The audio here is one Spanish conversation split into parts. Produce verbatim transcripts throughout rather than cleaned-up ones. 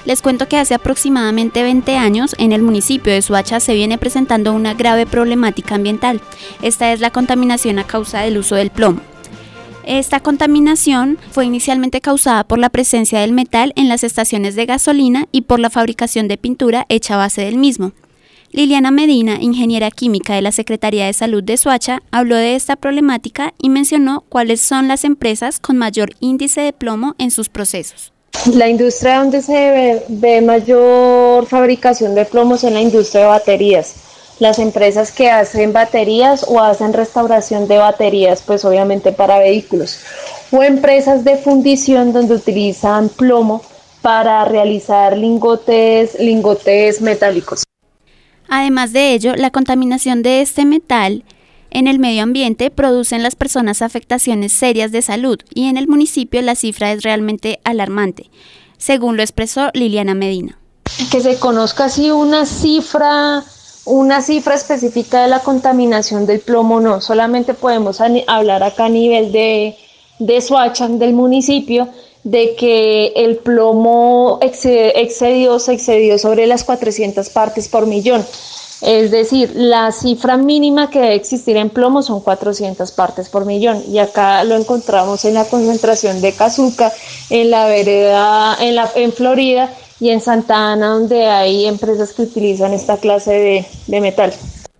Les cuento que hace aproximadamente veinte años en el municipio de Soacha se viene presentando una grave problemática ambiental. Esta es la contaminación a causa del uso del plomo. Esta contaminación fue inicialmente causada por la presencia del metal en las estaciones de gasolina y por la fabricación de pintura hecha a base del mismo. Liliana Medina, ingeniera química de la Secretaría de Salud de Soacha, habló de esta problemática y mencionó cuáles son las empresas con mayor índice de plomo en sus procesos. La industria donde se ve, ve mayor fabricación de plomo es en la industria de baterías. Las empresas que hacen baterías o hacen restauración de baterías, pues obviamente para vehículos, o empresas de fundición donde utilizan plomo para realizar lingotes, lingotes metálicos. Además de ello, la contaminación de este metal en el medio ambiente produce en las personas afectaciones serias de salud y en el municipio la cifra es realmente alarmante, según lo expresó Liliana Medina. Que se conozca así una cifra, una cifra específica de la contaminación del plomo, no, solamente podemos hablar acá a nivel de, de Soacha, del municipio, de que el plomo excedió, se excedió sobre las cuatrocientas partes por millón. Es decir, la cifra mínima que debe existir en plomo son cuatrocientas partes por millón. Y acá lo encontramos en la concentración de Cazuca, en la vereda, en, la, en Florida y en Santa Ana, donde hay empresas que utilizan esta clase de, de metal.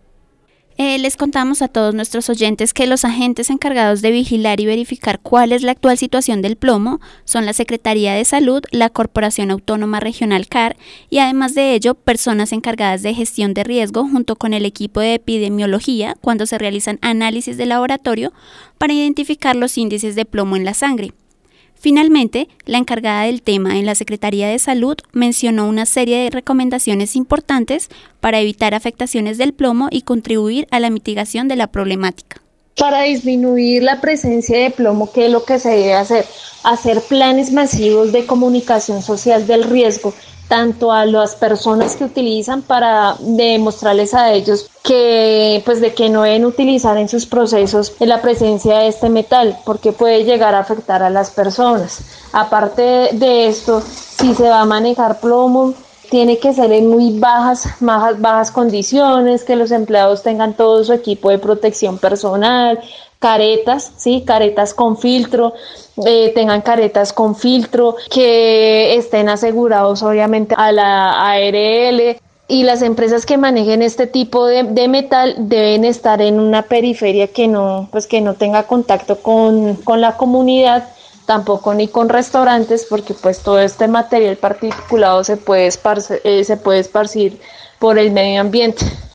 Eh, les contamos a todos nuestros oyentes que los agentes encargados de vigilar y verificar cuál es la actual situación del plomo son la Secretaría de Salud, la Corporación Autónoma Regional C A R y además de ello, personas encargadas de gestión de riesgo junto con el equipo de epidemiología cuando se realizan análisis de laboratorio para identificar los índices de plomo en la sangre. Finalmente, la encargada del tema en la Secretaría de Salud mencionó una serie de recomendaciones importantes para evitar afectaciones del plomo y contribuir a la mitigación de la problemática. Para disminuir la presencia de plomo, ¿qué es lo que se debe hacer? Hacer planes masivos de comunicación social del riesgo, tanto a las personas que utilizan para demostrarles a ellos que pues de que no deben utilizar en sus procesos la presencia de este metal porque puede llegar a afectar a las personas. Aparte de esto, si se va a manejar plomo, tiene que ser en muy bajas, bajas, bajas condiciones, que los empleados tengan todo su equipo de protección personal, caretas, sí, caretas con filtro, eh, tengan caretas con filtro, que estén asegurados obviamente a la A R L y las empresas que manejen este tipo de, de metal deben estar en una periferia que no, pues que no tenga contacto con, con la comunidad, tampoco ni con restaurantes, porque pues todo este material particulado se puede esparcir, eh, se puede esparcir por el medio ambiente.